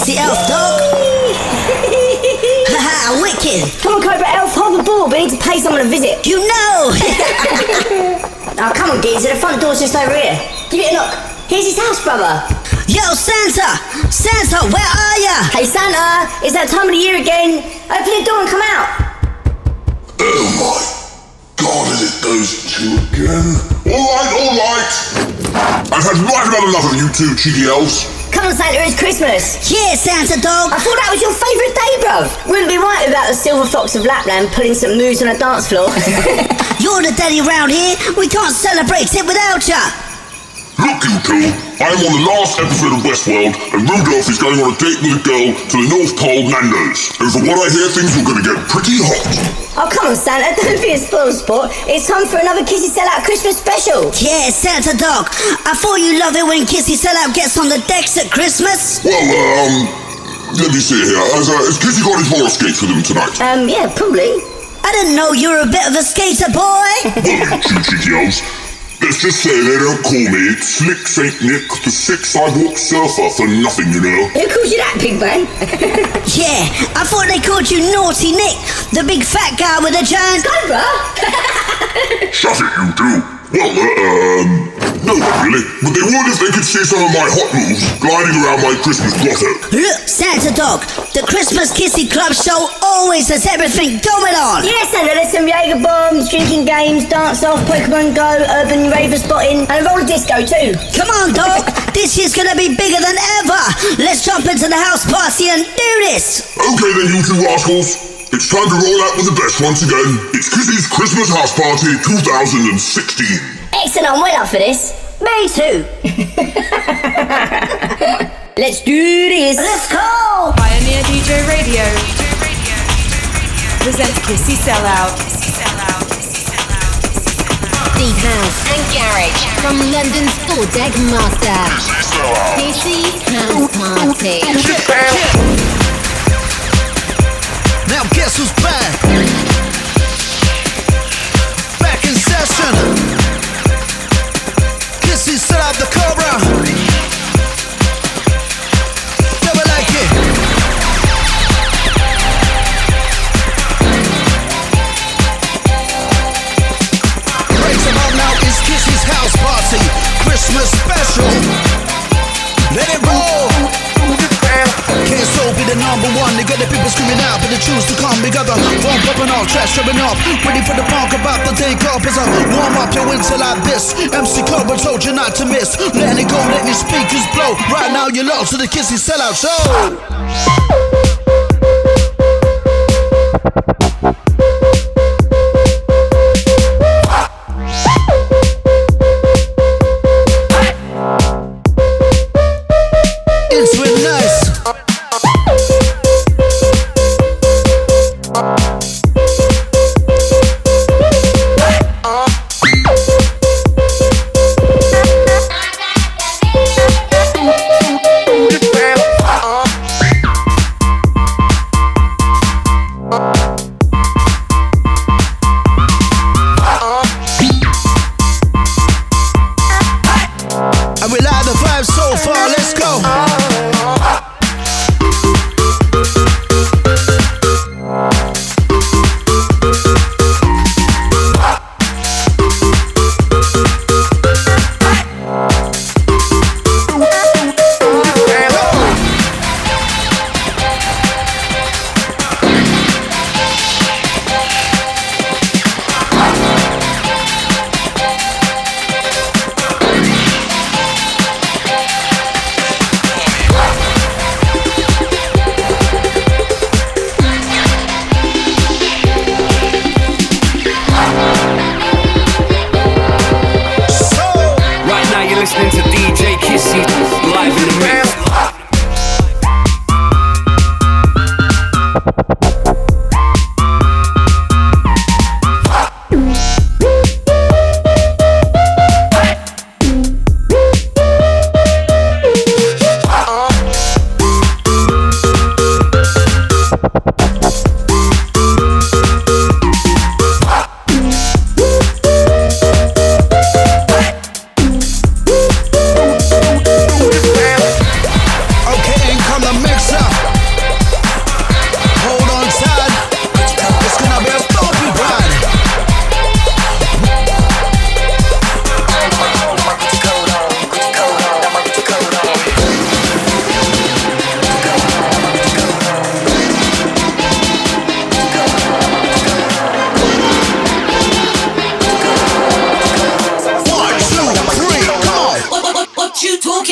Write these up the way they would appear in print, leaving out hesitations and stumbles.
Kissy Elf, dog. Haha, wicked. Come on, Cobra Elf, hop aboard. We need to pay someone a visit. You know. Oh, come on, geezer. The front door's just over here. Give it a knock. Here's his house, brother. Yo, Santa! Santa, where are ya? Hey, Santa, it's that time of the year again. Open the door and come out. Oh my God, is it those two again? All right. I've had right about enough of you two cheeky elves. Come on, Santa, it's Christmas. Yeah, Santa dog. I thought that was your favourite day, bruv. Wouldn't be right without the silver fox of Lapland pulling some moves on a dance floor. You're the daddy round here. We can't celebrate it without ya. Look, you two, I am on the last episode of Westworld, and Rudolph is going on a date with a girl to the North Pole Nando's. And from what I hear, things are going to get pretty hot. Oh, come on, Santa, don't be a spoil sport. It's time for another Kissy Sellout Christmas special. Yeah, Santa dog. I thought you love it when Kissy Sellout gets on the decks at Christmas. Well, let me see here. Has Kissy got his roller skates with him tonight? Yeah, probably. I didn't know you were a bit of a skater, boy. Well, you two cheeky elves. Let's just say they don't call me Slick St. Nick, the sick sidewalk surfer, for nothing, you know. Who calls you that, big man? Yeah, I thought they called you Naughty Nick, the big fat guy with a giant... Cobra? Shut it, you two. Well, no, not really. But they would if they could see some of my hot moves gliding around my Christmas grotto. Look, Santa dog, the Christmas Kissy Club show always has everything going on. Yes, Santa, there's some Jaeger bombs, drinking games, dance off, Pokemon Go, urban raver spotting, and a roller disco too. Come on, dog. This year's gonna be bigger than ever. Let's jump into the house party and do this. Okay then, you two rascals. It's time to roll out with the best once again. It's Kissy's Christmas House Party 2016. Excellent, I'm well up for this. Me too. Let's do this. Let's go. Pioneer DJ Radio presents Kissy Sellout. Deep house and garage from London's four-deck master. Kissy's House Party. Now guess who's back? Back in session. Kissy set out the Cobra. Never like it. Raise them up now, it's Kissy's House Party Christmas special. Let it roll. Can't so be the number one. They got the people screaming out, but they choose to come together. Phone popping off, trash tripping up. Ready for the punk about the day up as I warm up your winter like this. MC Cobra told you not to miss. Letting it go, letting your speakers blow. Right now you're lost to the Kissy Sellout Show.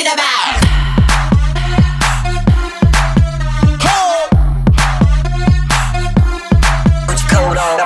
talking about? Put your coat on.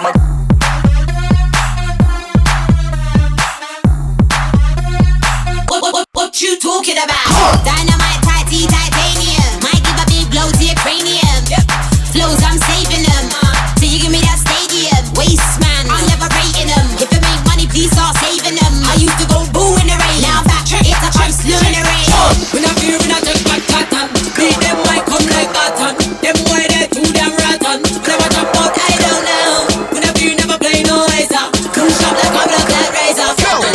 What you talking about? Dynamite, tighty, titanium. Might give a big blow to your cranium. Flows, I'm saving them. Till you give me that stadium. Waste man, I'm never rating them. If it make money, please start saving them. I used to go boo in the rain. Now I'm back, it's a punch slew in the rain. When I feel when I just got cotton, beat them might come like cotton. Them boy they too damn rotten. When I watch a fuck, I don't know. When I feel never play no razor. Come shop like a black that razor.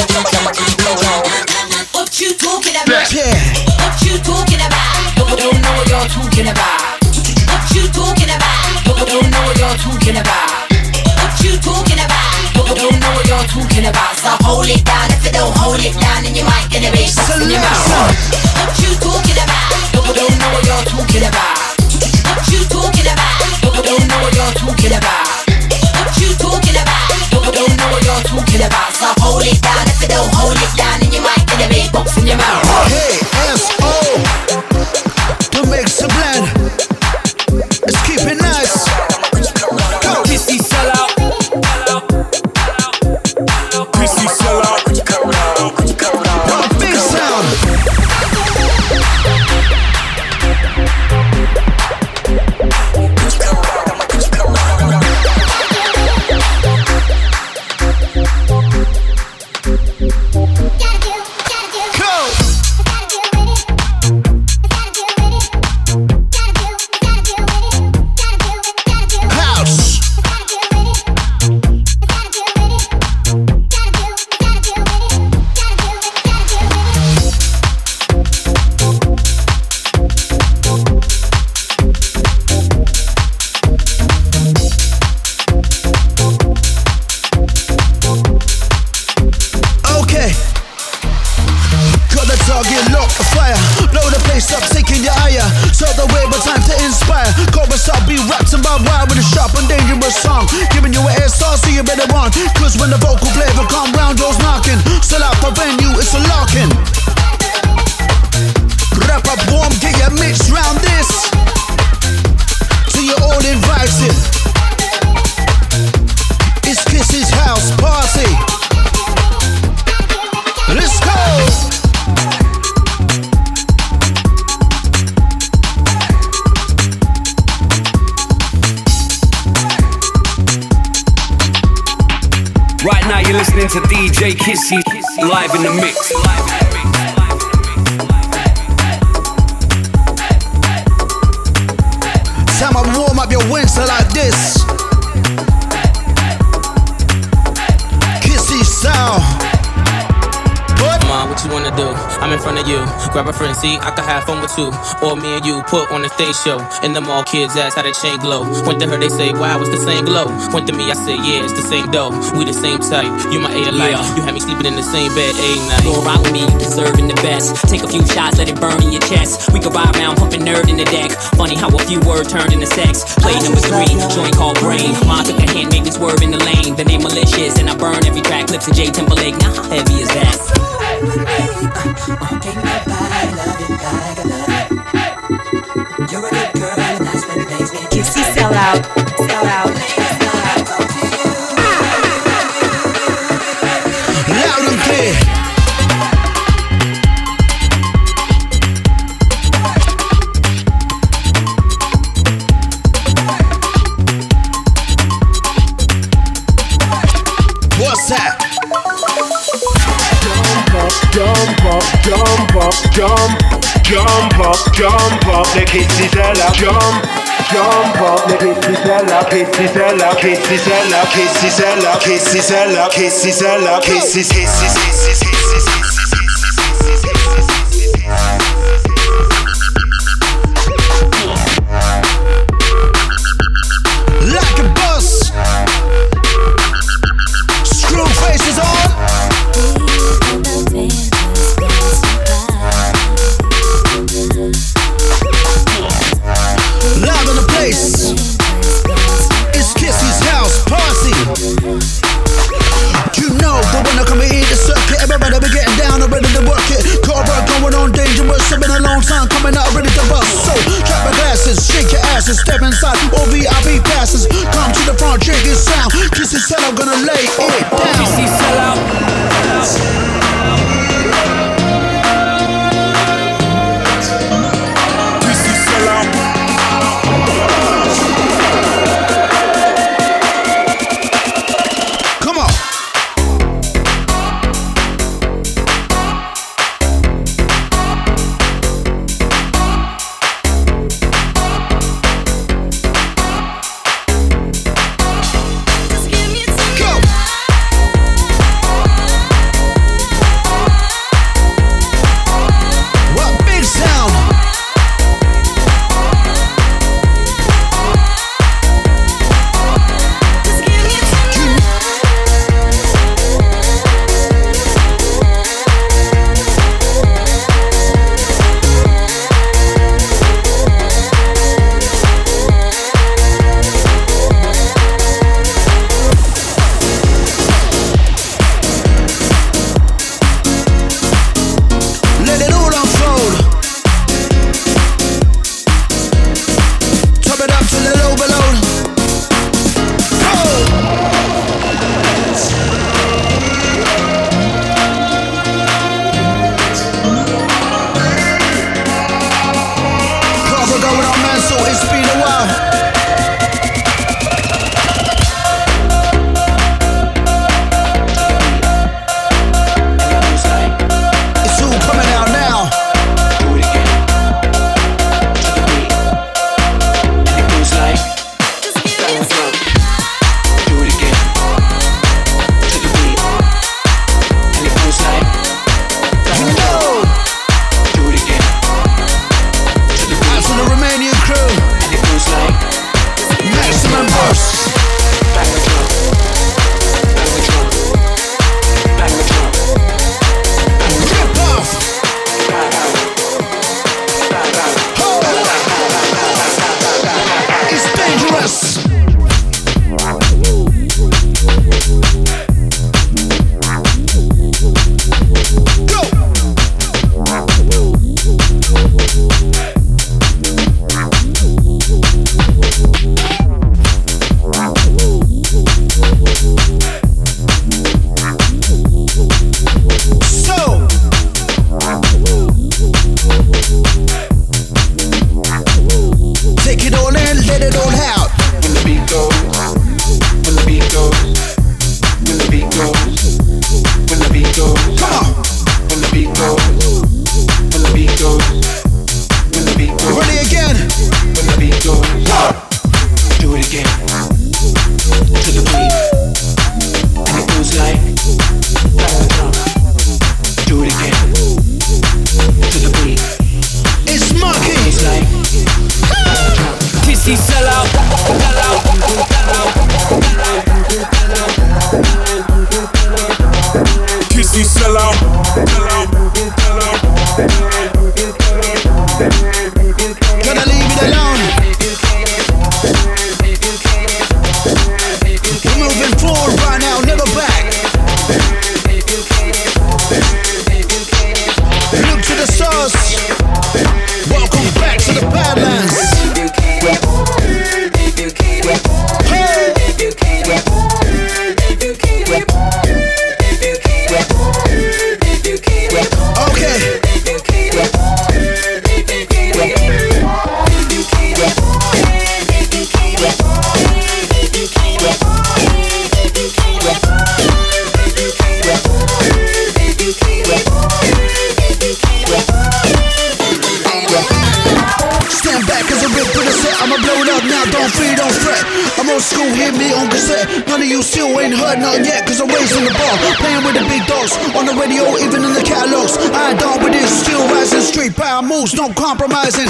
What you talking about? Yeah. What you talking about? Don't know what you're talking about. What you talking about? Don't know what you're talking about. What you talking about? Don't know what you're talking about. So hold it down. If you don't hold it down, then you might get a big box in your mouth. What you talking about? Don't know what you're talking about. What you talking about? Don't know what you're talking about. What you talking about? Don't know what you're talking about. So hold it down. If you don't hold it down, then you might get a big box in your mouth. Hey, S.O. To mix a blend. Let's keep it nice. Go. Kissy sell out. Kissy sell out. Big sound. Cause when the vocal flavor come round, doors knocking. Sell out the venue, it's a locking. Wrap up warm, get your mix round this. So you're all invited. It's Kissy's house party. Let's go. Right now you're listening to DJ Kissy live in the mix. Time I warm up your Wednesday like this. Kissy style. What you wanna do? I'm in front of you. Grab a friend, see, I can have fun with two. Or me and you put on a stage show. And them all kids ask how the chain glow. Went to her, they say, wow, it's the same glow. Went to me, I said, yeah, it's the same dough. We the same type. You my A life. You had me sleeping in the same bed, A night. Go around with me, you deserving the best. Take a few shots, let it burn in your chest. We go ride around, pumping nerd in the deck. Funny how a few words turned into sex. Play number 3, joint called Brain. Mom took a hand, made me swerve in the lane. The name malicious, and I burn every track. Clips of J Timberlake. Now how heavy is that? Take my body, love it like I love it. You're a good girl, and that's what makes me Kissy sell out. Sell out. Loud and clear. What's that? Jump up, the Kissy sell out. Jump up, the Kissy sell out. Kissy sell out, Kissy sell out, Kissy sell out, Kissy sell out, Kissy sell out, Kisses. Like a bus. Screw faces on. Live in the place. It's Kissy's house party. You know the one that come in the circuit. Everybody be getting down. masses. Step inside, all VIP passes. Come to the front, check this sound. Kissy said I'm gonna lay it down. Kissy sell out. No compromising.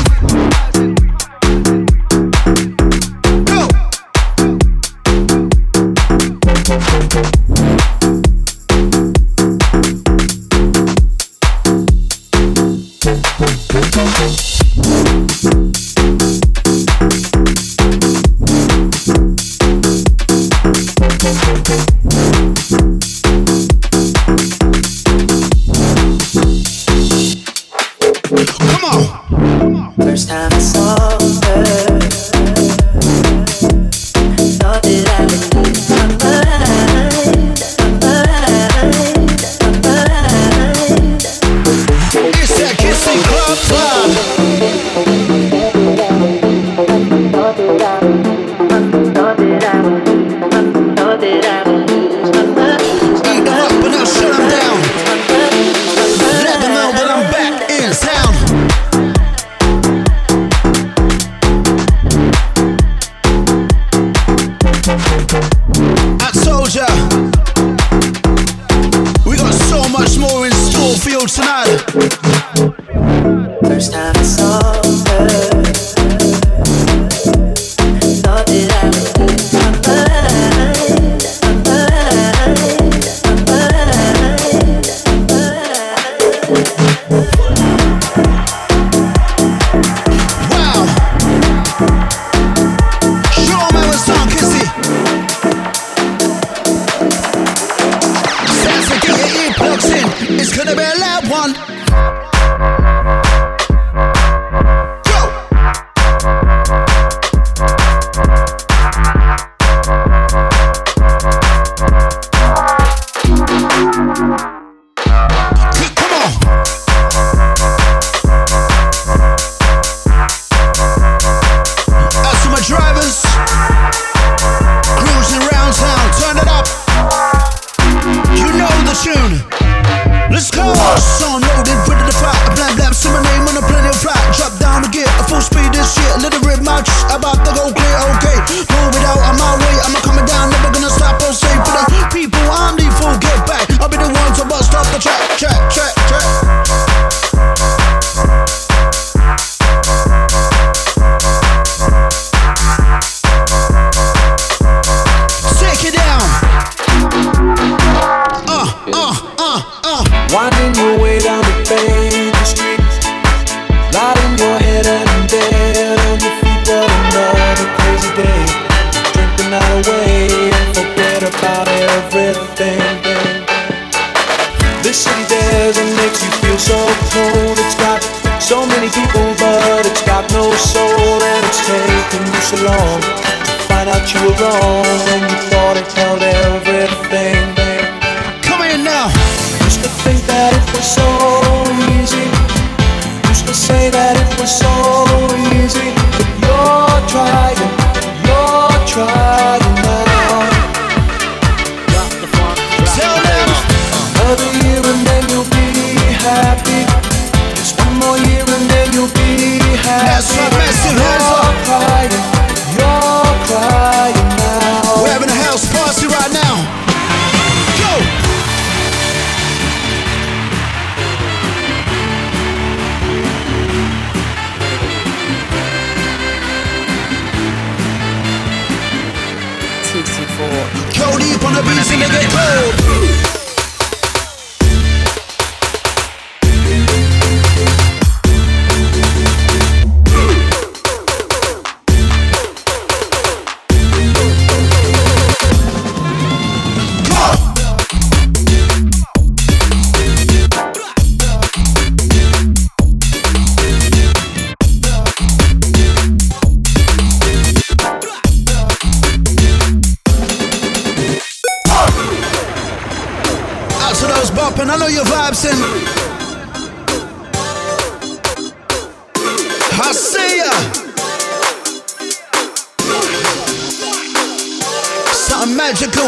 First time I saw her, you tonight. First time I saw her, thought that I would lose my mind, Wow. Show me what's on, Kissy. Sense to get your earplugs in. It's gonna be a loud one. Winding your way down the Baker Street, lighting your head and dead on your feet, but another crazy day. Drink the night away and forget about everything. This city dares and makes you feel so cold. It's got so many people, but it's got no soul. And it's taken you so long to find out you were wrong when you thought it held everything. Come in now. Used to think that it was so easy. Used to say that it was so easy. But you're trying now. Tell them. Another year and then you'll be happy. Just one more year and then you'll be happy. That's right, massive hands up. You're crying now. We're having a house party right now. Go. Go deep on the beats and they get cold. And I know your vibes in. I see ya. Something magical.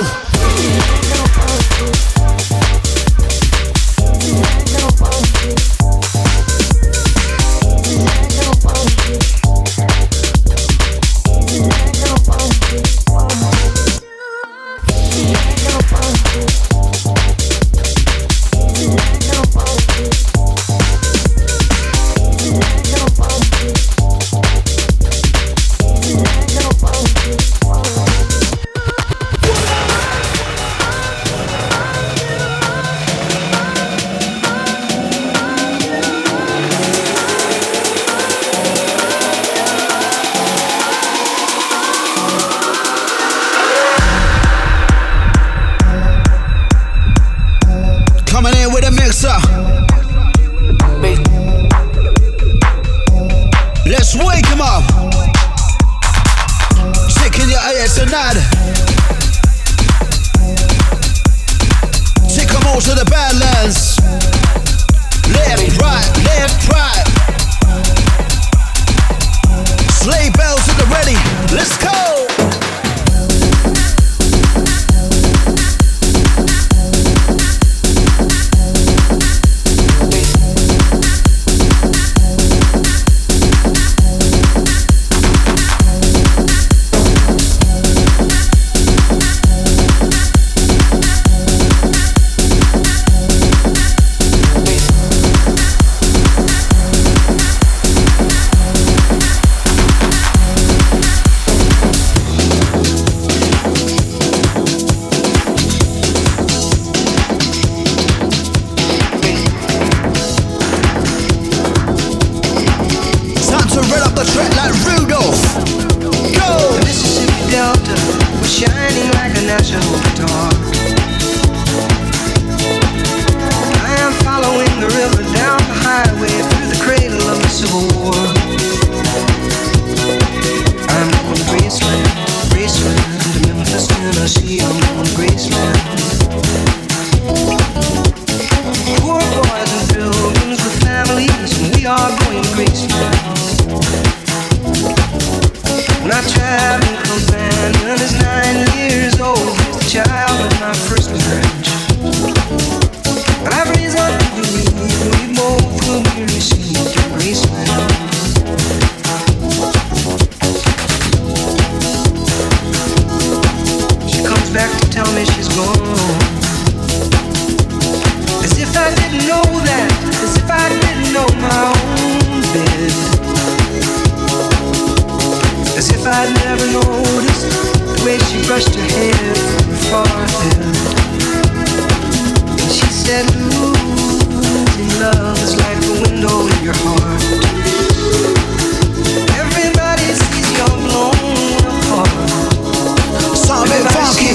national guitar. I am following the river down the highway through the cradle of the Civil War. I'm going to Graceland, Graceland, to Memphis, Tennessee. I'm going to Graceland. Poor boys and pilgrims with families, and we are going to Graceland. My traveling companion is 9 years old. He's the child of my first marriage. But I've reason to believe we both will be received in Graceland. She comes back to tell me she's gone. As if I didn't know that, as if I didn't know my own bed. As if I'd never noticed the way she brushed her hair from her forehead. And she said, losing love is like a window in your heart. Everybody sees you're blown apart. Something funky.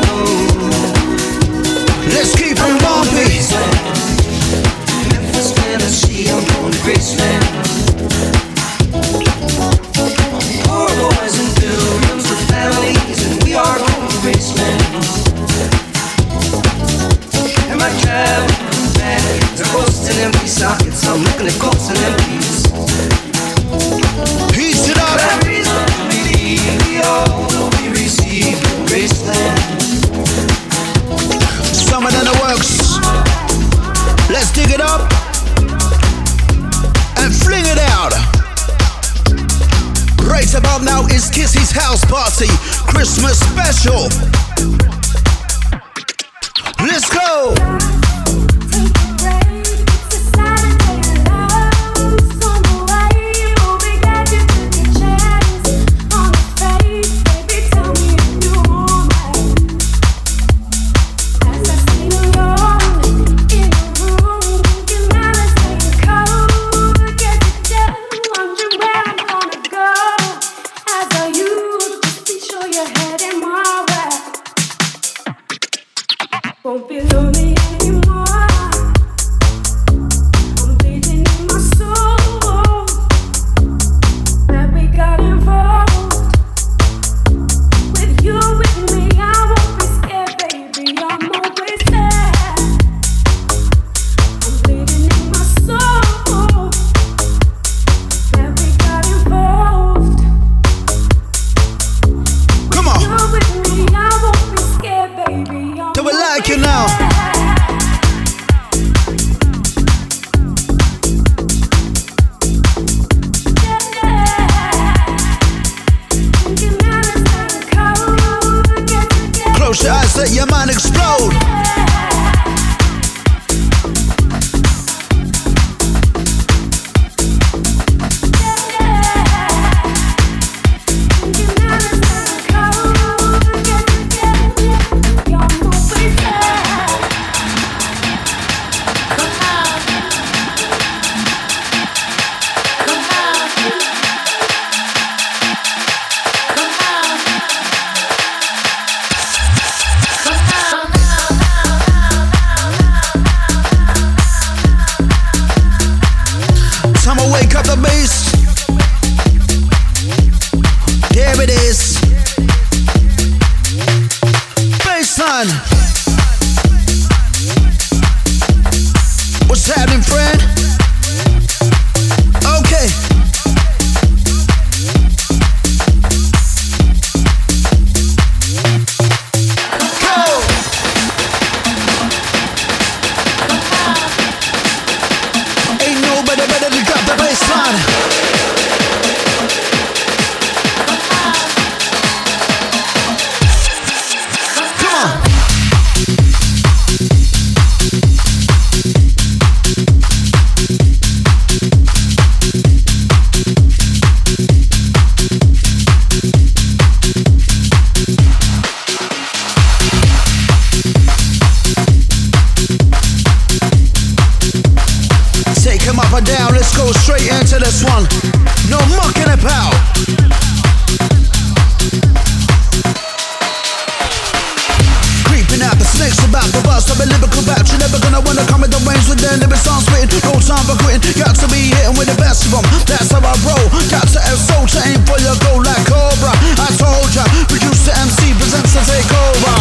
Let's keep it bumpy. Memphis, Tennessee, I'm going to Graceland. Boys and pilgrims with families, and we are going to Graceland. And my traveling companions are ghosts and empty sockets. I'm looking at ghosts and empties. Heat it up. Every reason to believe we all will be received in Graceland. Summer in the works. Let's dig it up and fling it out. Right about now is Kissy's house party Christmas special. Let's go. Won't be lonely anymore. I'm bleeding in my soul that we got involved. With you with me, I won't be scared, baby. I'm always there. I'm bleeding in my soul that we got involved. Come on. You with me, I won't be scared, baby. Do we like it now? Close your eyes, let your mind explode. Wake up the bass. There it is. Bassline. What's happening, friend? Okay. Go. Ain't nobody better to drop the bassline. Up and down, let's go straight into this one. No mucking about. Mix the back of us, I've been lyrical back. You're never gonna wanna come with the range with their lyrics I'm spitting. No time for quitting, got to be hitting with the best of them. That's how I roll. Got to have soul to aim for your goal like Cobra. I told ya, producer MC presents a takeover.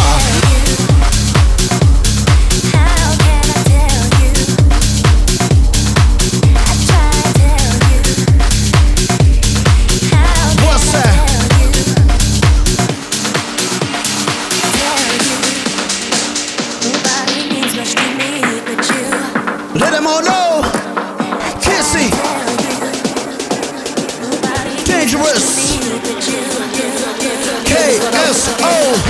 Let them all know, Kissy, Dangerous, KSO.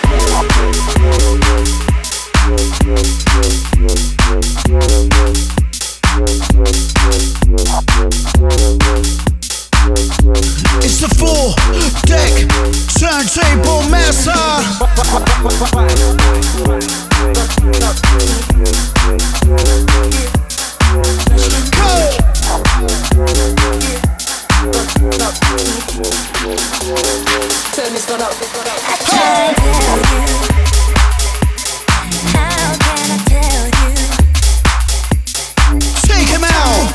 It's the full deck turntable master. Turn this one up. Take him out.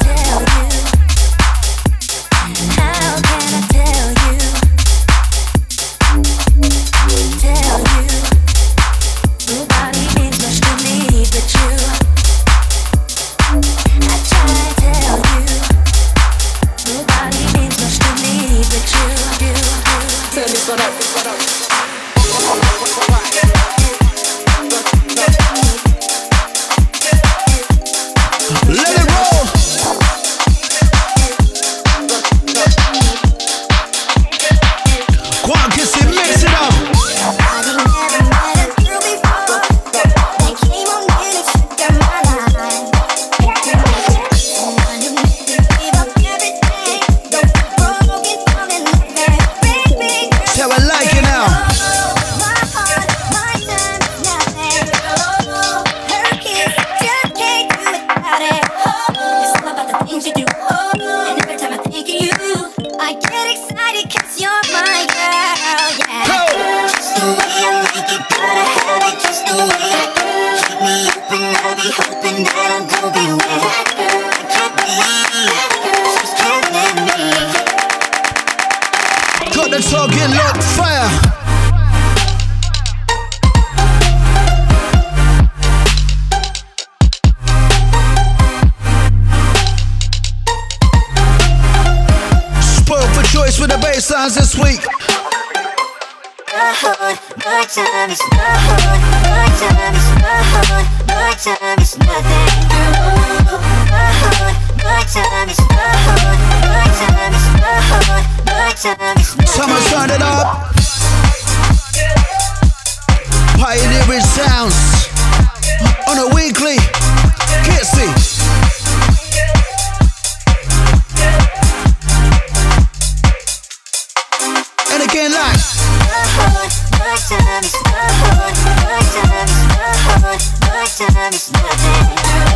Got the target locked, fire. Spoiled for choice with the bass lines this week. My time is nothing. My time is nothing. My time is nothing. My time is nothing. My time is nothing. Someone turn it up. Pioneering sounds on a weekly. Kissy. And again like. My time is nothing. My time is nothing. My time is nothing.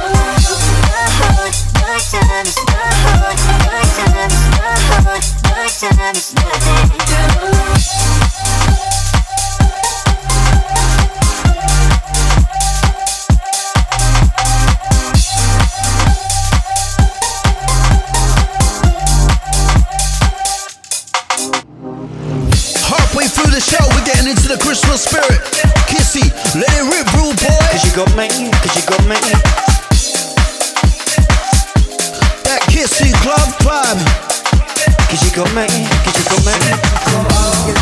My time is nothing. My time is nothing. My time is nothing. Halfway through the show, we're getting into the Christmas spirit. Kissy, let it rip, rude boy. Cause you got me, cause you got me. That Kissy club vibe. Cause you got me, cause you got me.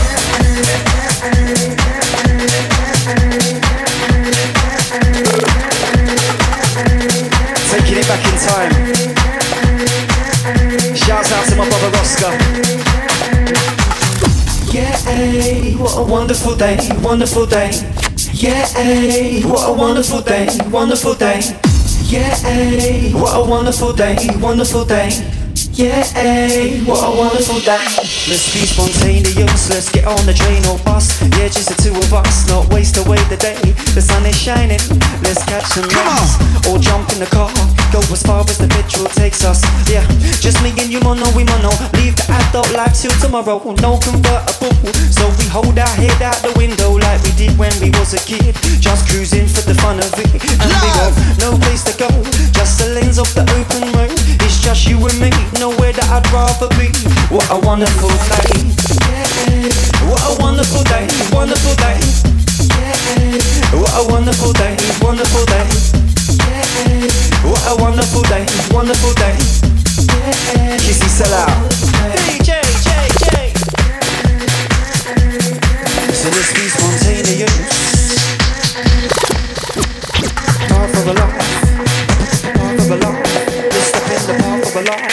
Taking it back in time. Shouts out to my brother Oscar. Yeah, what a wonderful day, wonderful day. Yeah, what a wonderful day, wonderful day. Yeah, what a wonderful day, wonderful day. Yeah, what a wonderful day. Let's be spontaneous, let's get on the train or bus. Yeah, just the two of us, not waste away the day. The sun is shining, let's catch some rays. Or jump in the car, go as far as the petrol takes us. Yeah, just me and you, mono, we mono. Leave the adult life till tomorrow, no convertible. So we hold our head out the window like we did when we was a kid. Just cruising for the fun of it. And we got no place to go, just the lanes of the open road. It's just you and me, nowhere that I'd rather be. What a wonderful day. What a wonderful day, wonderful day. What a wonderful day, wonderful day. What a wonderful day, wonderful day. Kissy sell out. J. So let's be spontaneous. Path of a life, path of a life. Let's step in the path of a life.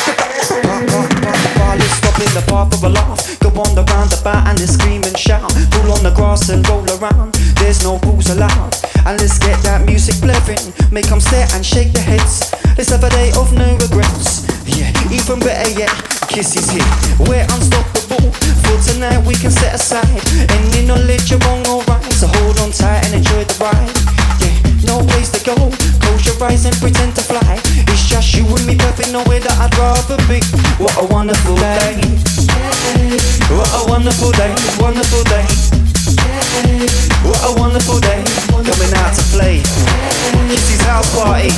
Let's stop in the path of a laugh. Go on the roundabout and let's scream and shout. Pull on the grass and roll around. There's no rules allowed. And let's get that music blaring. Make them stare and shake their heads. Let's have a day of no regrets. Yeah, even better yet, Kissy's here. We're unstoppable. For tonight we can set aside any knowledge you're wrong or right. So hold on tight and enjoy the ride. Yeah, no place to go. Close your eyes and pretend to fly. It's just you and me, perfect, nowhere that I'd rather be. What a wonderful day. What a wonderful day, wonderful day. What a wonderful day. Coming out to play Kissy's house party.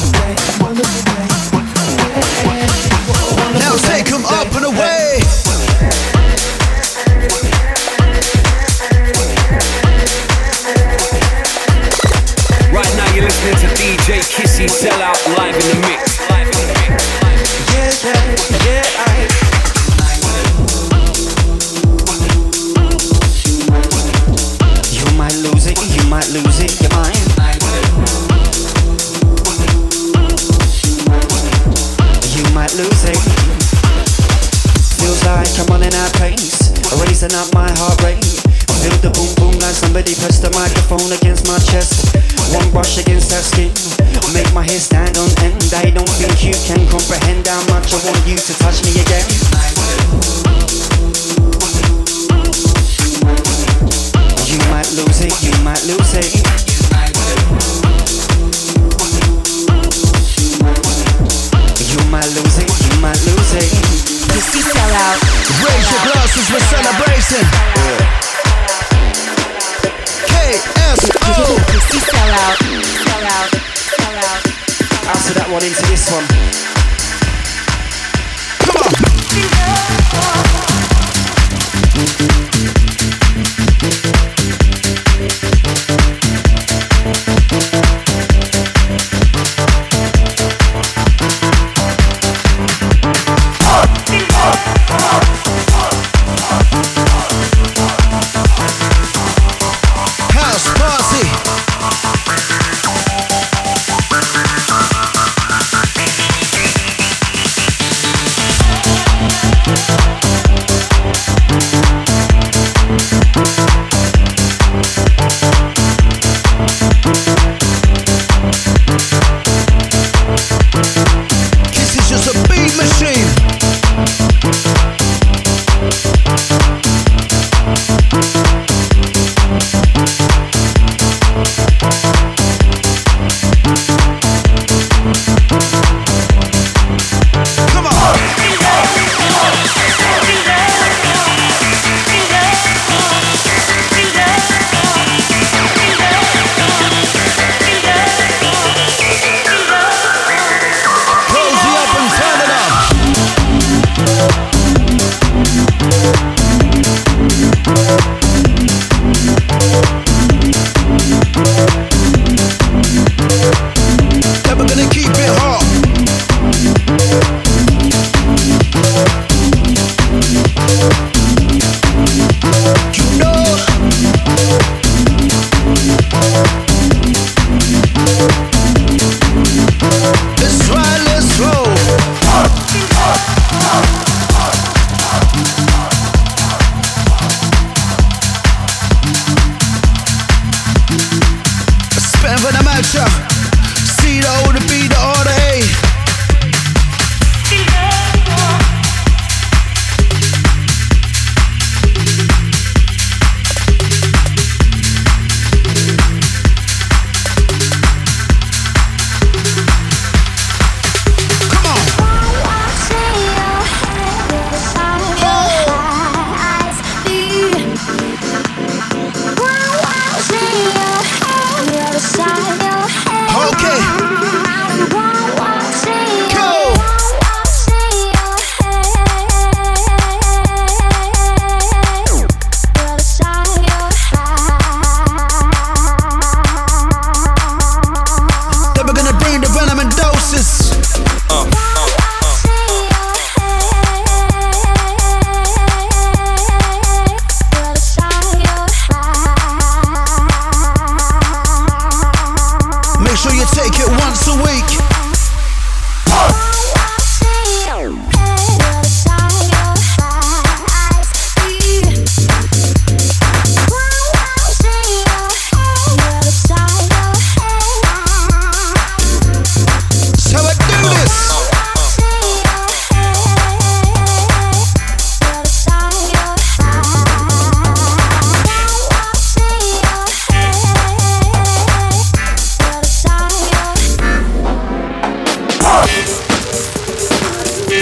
Now take 'em up and away. Right now you're listening to DJ Kissy Sell Out live in the mix. Yeah. You might lose it, your mind. You might lose it. Feels like I'm running out of pace, raising up my heart rate. Feel the boom boom like somebody pressed the microphone against my chest. One brush against that skin, make my hair stand on end. I don't think you can comprehend how much I want you to touch me again. You might lose it, you might lose it. You might lose it, you might lose it. Kissy Sell Out. Raise your glasses, we're celebrating. KSO. Kissy Sell Out. Sell out. Sell out. Answer that one into this one.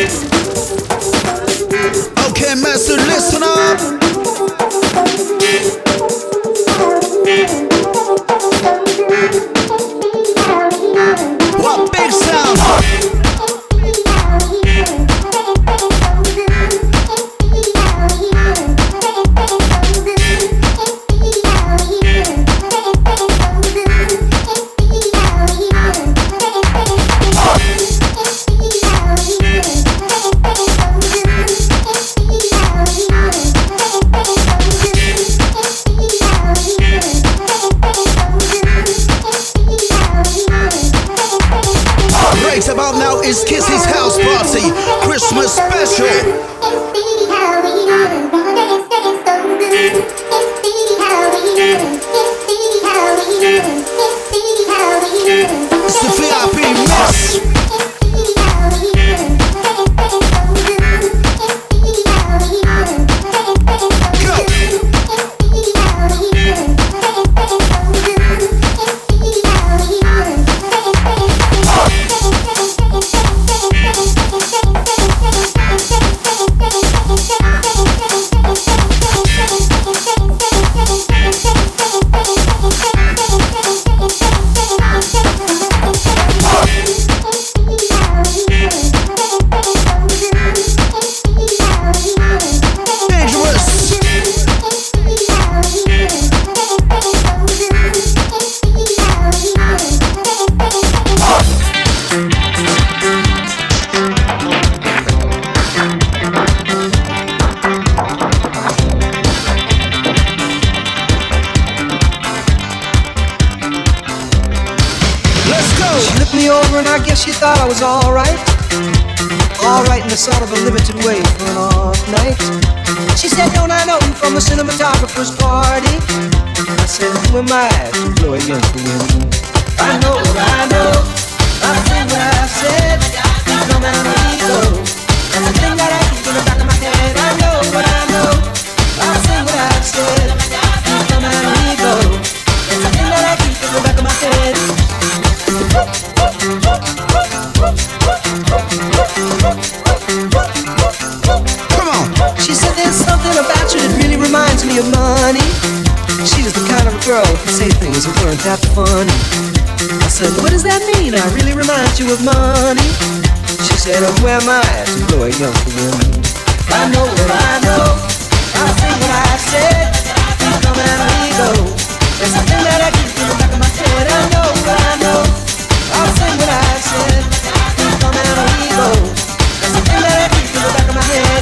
Okay, master, listen up. What big sound? Right about now is Kissy's house party, Christmas special. It's the VIP mess. She thought I was alright in a sort of a limited way for an off night. She said, don't I know you from the cinematographer's party? I said, who am I to blow against the wind? I know what I know, I said what I said, no matter where we go. That's the thing that I keep in the back of my head. I know what I know, I said what I said, no matter where we go. That's the thing that I keep in the back of my head. Come on. She said there's something about you that really reminds me of money. She was the kind of a girl who could say things that weren't that funny. I said, what does that mean? I really remind you of money. She said, oh, who am I to blow against the wind? I know what I know, I say what I said, no matter where we go. There's something that I keep in the back of my head. I know what I know, I'll say what I said, no matter where we go. There's something that I keep in the back of my head.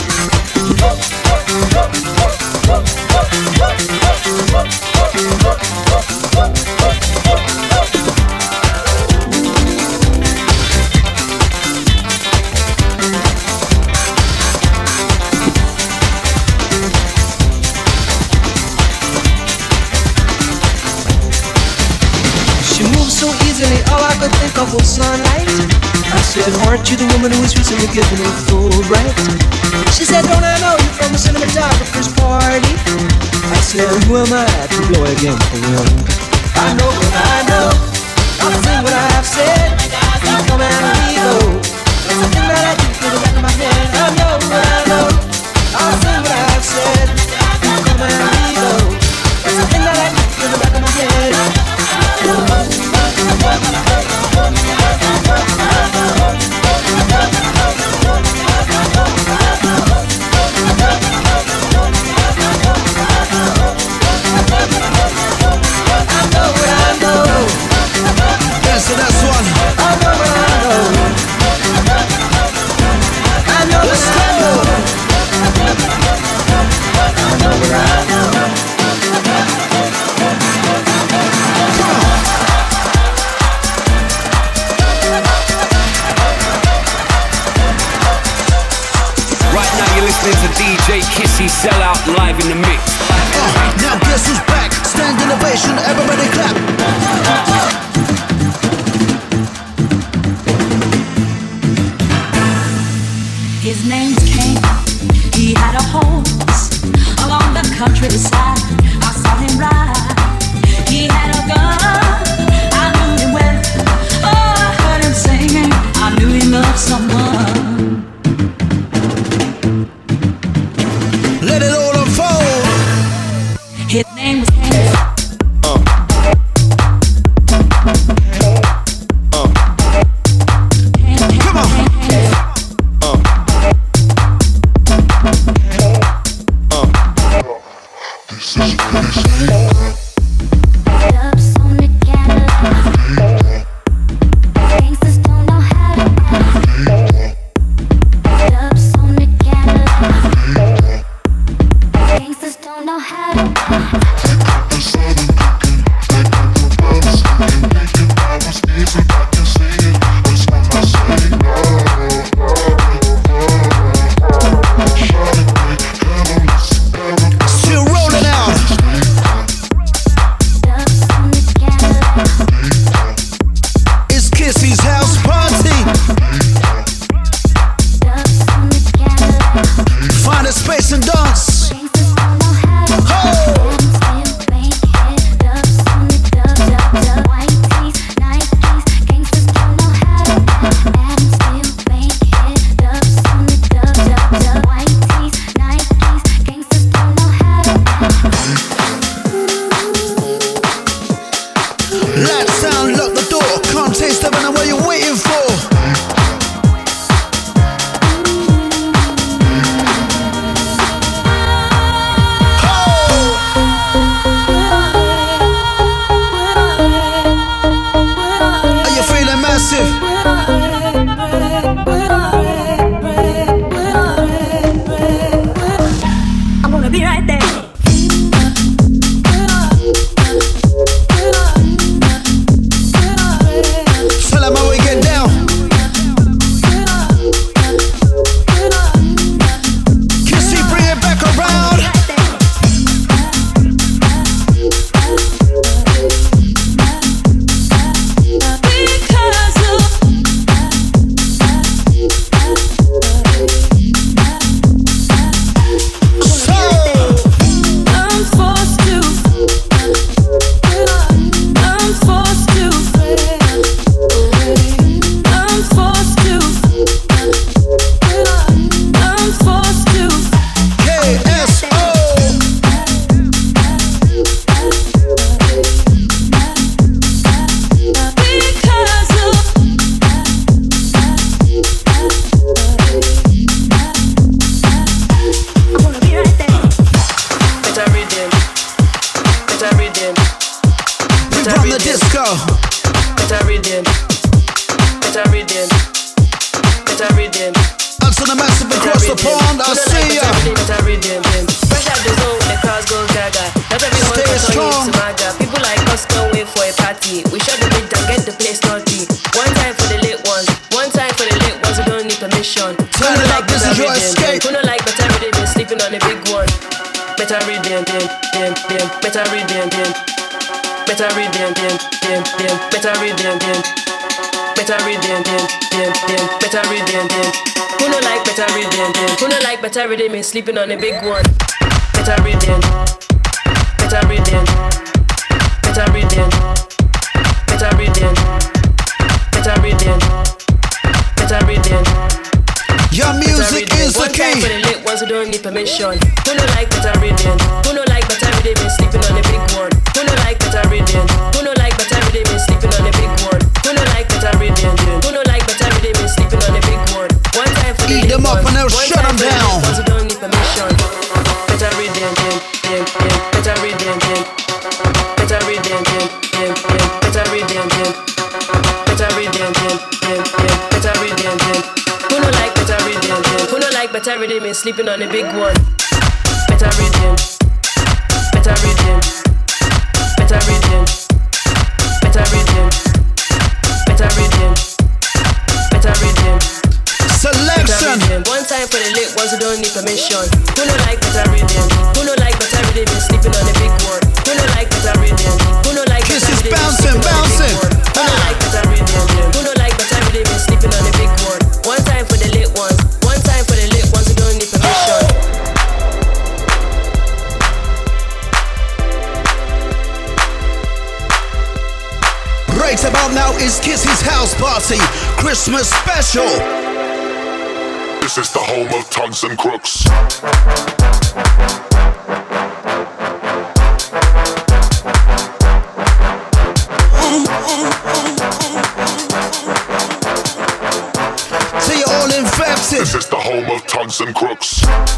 So easily, all I could think of was sunlight. I said, aren't you the woman who was recently given a Fulbright? She said, don't I know you from the cinematographer's party? I said, who am I to blow against the wind? I know what I know, I'll say what I've said, no matter where we go. There's something that I keep in the back of my head. I know what I know, I'll say what I've said, no matter where we go. There's something that I keep in the back of my head. listening to DJ Kissy Sell Out live in the mix. Now guess who's back? Stand ovation, everybody clap. His name's King. He had a horse along the countryside. I saw him ride. He had a gun. I knew him well. Oh, I heard him singing. I knew he loved someone. rhythm. Until the massive across the pond, I'll see ya. Better rhythm. Fresh out the zone, the crowd goes gaga. Not everyone Stay can turn strong. you to maga. People like us can't wait for a party. We shut the beat and get the place naughty. One time for the late ones. One time for the late ones who don't need permission. Turn it up, this is your escape. Who don't like better rhythm than sleeping on a big one? Better rhythm, better rhythm, better rhythm, better rhythm, better rhythm, better rhythm. Who no like better rhythm? Who no like better rhythm is sleeping on a big one? Better rhythm, better rhythm, better rhythm, better rhythm, better rhythm, better rhythm. Your music is the One time key. for the late ones who don't need permission. Who no like better rhythm? Who no like better rhythm is sleeping on a big one? Who no like better rhythm? Who no like better rhythm is sleeping on a big one? Who no like better rhythm? Who no like better rhythm is sleeping on a big one? One time for the Eat late them up ones. and they'll One shut time them for the down. late ones who don't need permission. Better rhythm, better rhythm, better rhythm, better rhythm, better rhythm, better rhythm. Who no like better rhythm? Who no like better rhythm is sleeping on a big one? Better rhythm, better rhythm, better rhythm, better rhythm, better rhythm, better rhythm. Selection. One time for the late ones who don't need permission. Who no like better rhythm? Who no like better rhythm is sleeping on a big one? Who no like better rhythm? Who no like Kiss better is rhythm is bouncing, sleeping on a big bouncing. one? Who no like better rhythm? Who no like better rhythm is sleeping on a big one? One time for the late ones. One time for the late ones who don't need permission. Right about now is Kissy's house party, Christmas special. This is the home of tugs and crooks. See you all infected. This is the home of tugs and crooks.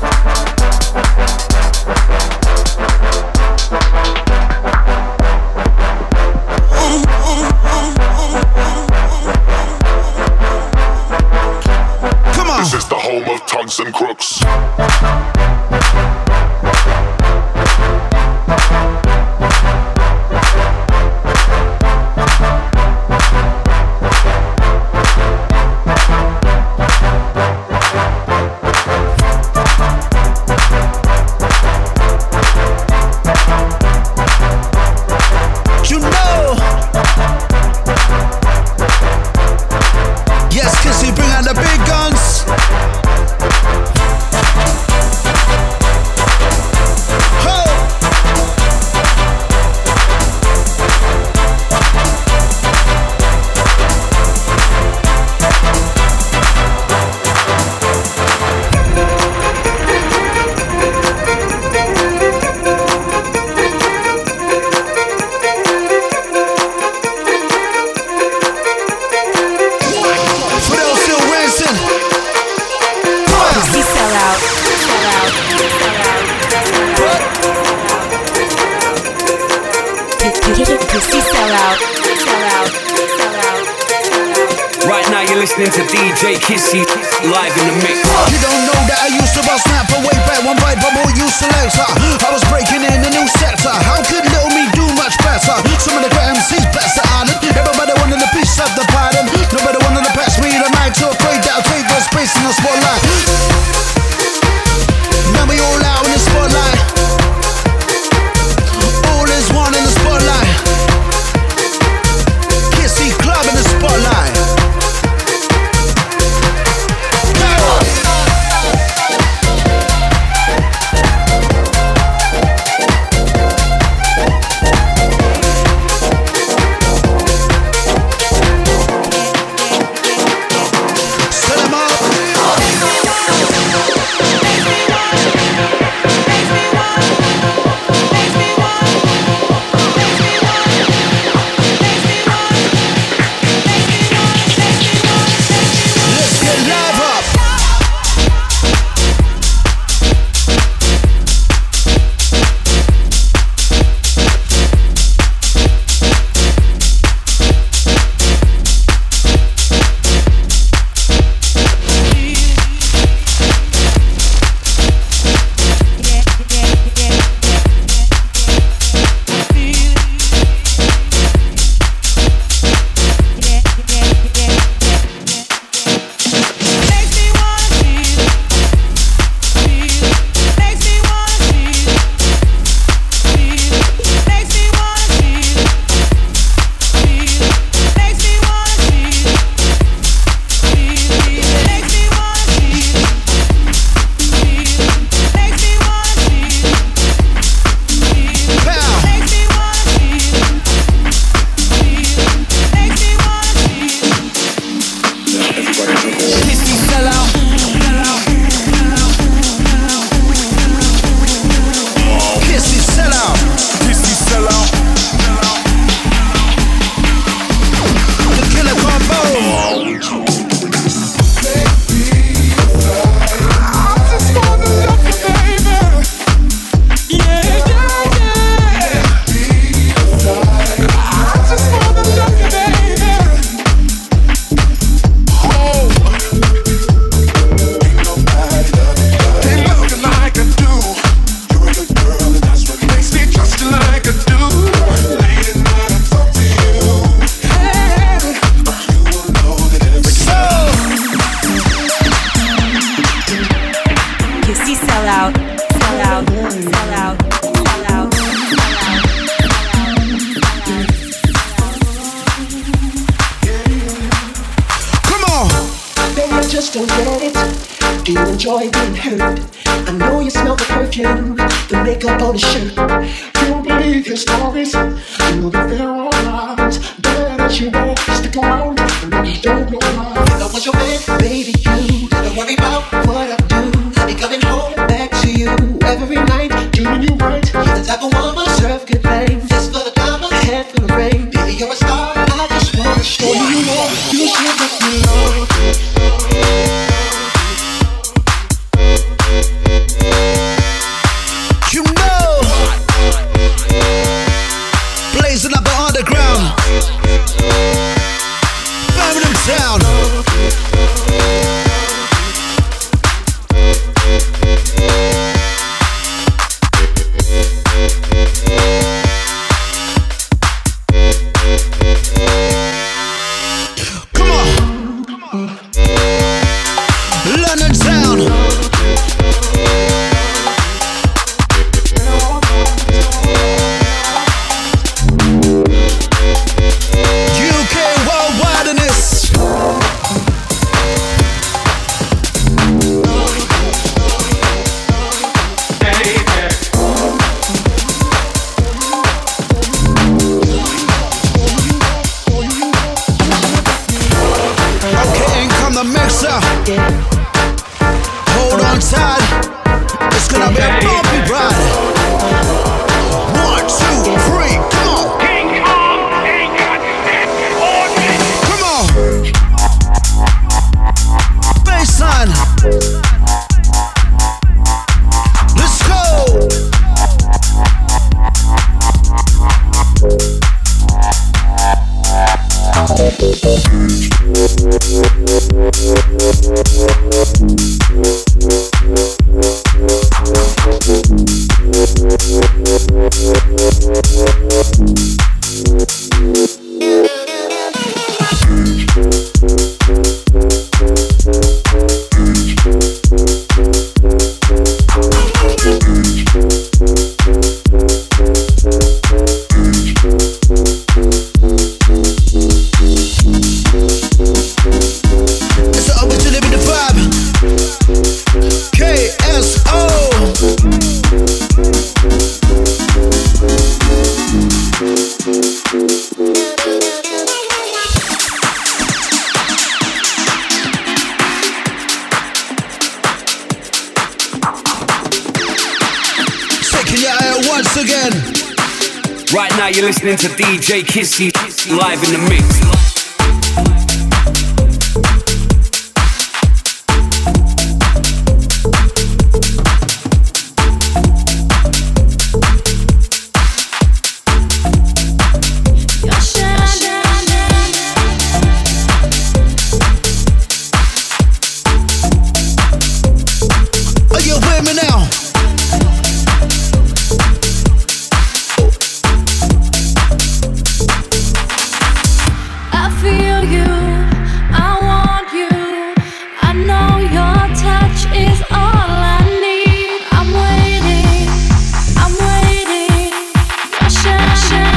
Come on. This is the home of tugs and crooks. You know. Yes, Kissy, bring out the big guns. For those still rancing. Pussy sell out. Sell out. Pussy sell out. Sell out. Right now you're listening to DJ Kissy live in the mix. You don't know that I used to bust snapper way back one bite bubble you selector. I was breaking in a new sector. How could little me do much better? Some of the great MCs bless the island. Everybody wanted a piece of the pardon. Nobody wanted to pass me the mic, so afraid that I'll take the space in the spotlight. Now we all out in the spotlight. All is one in the spotlight. Kissy Club in the spotlight. Set 'em up. just don't get it. Do you enjoy being hurt? I know you smell the perfume, the makeup on his shirt. Don't believe his stories. I know that there are lies. Bad as you are, stick around and I don't know why. If I was your man, baby, you don't worry about what I do. I'll be coming home back to you every night, doing you right. You're the type of woman serve good things. Fist full of diamonds, head full of rain. Baby, you're a star. I just wanna show you more. You should let me know. You know, blazing up the underground, Birmingham town. Come on, London town. UK worldwide in this. Okay, in come the mixer. Hold on tight. It's gonna be a bumpy ride. 1, 2, 3, come on. Come on. Baseline. Let's go. It's up to live in the vibe. KSO. Taking your air once again. Right now you're listening to DJ Kissy live in the mix. Are you with me now? I feel you, I want you. I know your touch is all I need. I'm waiting, I'm waiting. Your shine.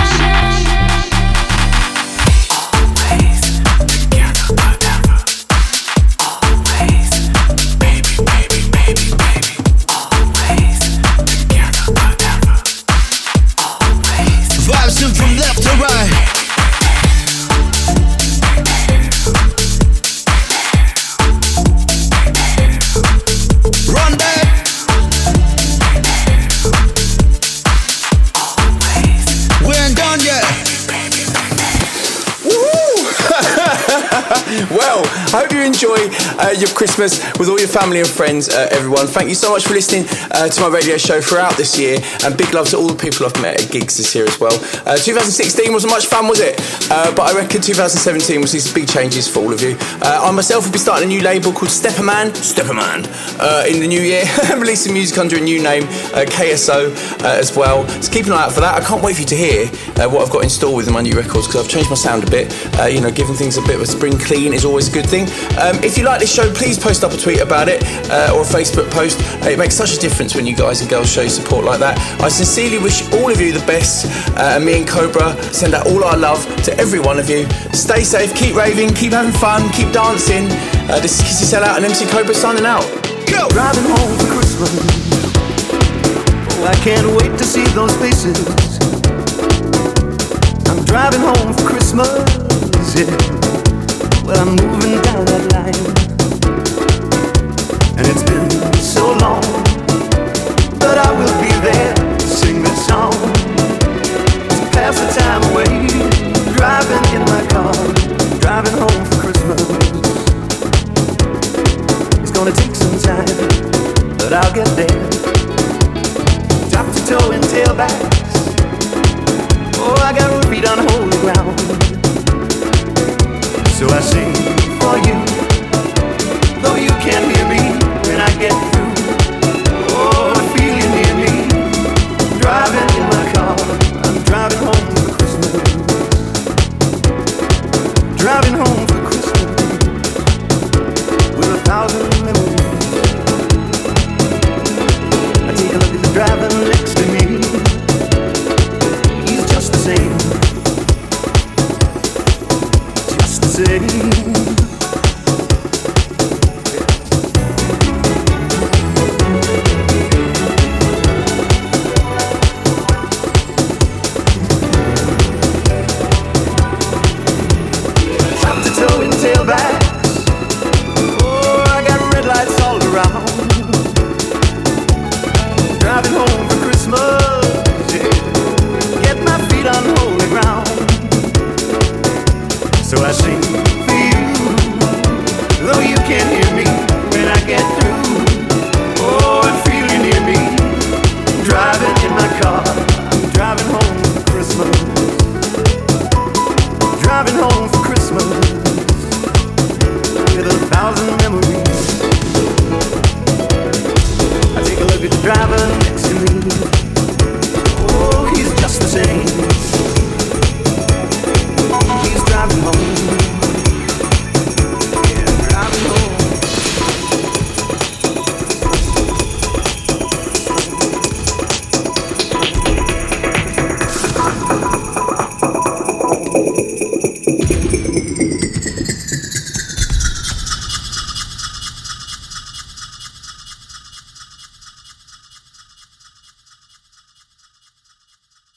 Always together forever. Always, baby, baby, baby, baby. Always together forever. Always. Vibes in from left to right. Run back. We ain't done yet. Well, I hope you enjoy your Christmas with all your family and friends, everyone. Thank you so much for listening to my radio show throughout this year, and big love to all the people I've met at gigs this year as well. 2016 wasn't much fun, was it? But I reckon 2017 will see some big changes for all of you. I myself will be starting a new label called Stepperman, in the new year, releasing music under a new name, KSO, as well. So keep an eye out for that. I can't wait for you to hear what I've got in store with my new records, because I've changed my sound a bit. Giving things a bit of a spring clean is always a good thing. If you like this show, please post up a tweet about it, or a Facebook post. It makes such a difference when you guys and girls show you support like that. I sincerely wish all of you the best, and me and Cobra send out all our love to every one of you. Stay safe, keep raving, keep having fun, keep dancing, This is Kissy Sellout and MC Cobra signing out. Go! Driving home for Christmas. Oh, I can't wait to see those faces. I'm driving home for Christmas, yeah. Well, I'm moving down that line, and it's been so long, but I will be there to sing this song, to pass the time away, driving in my car, driving home for Christmas. It's gonna take some time, but I'll get there, top to toe and tailbacks. Oh, I got my feet on holy ground, so I sing for you.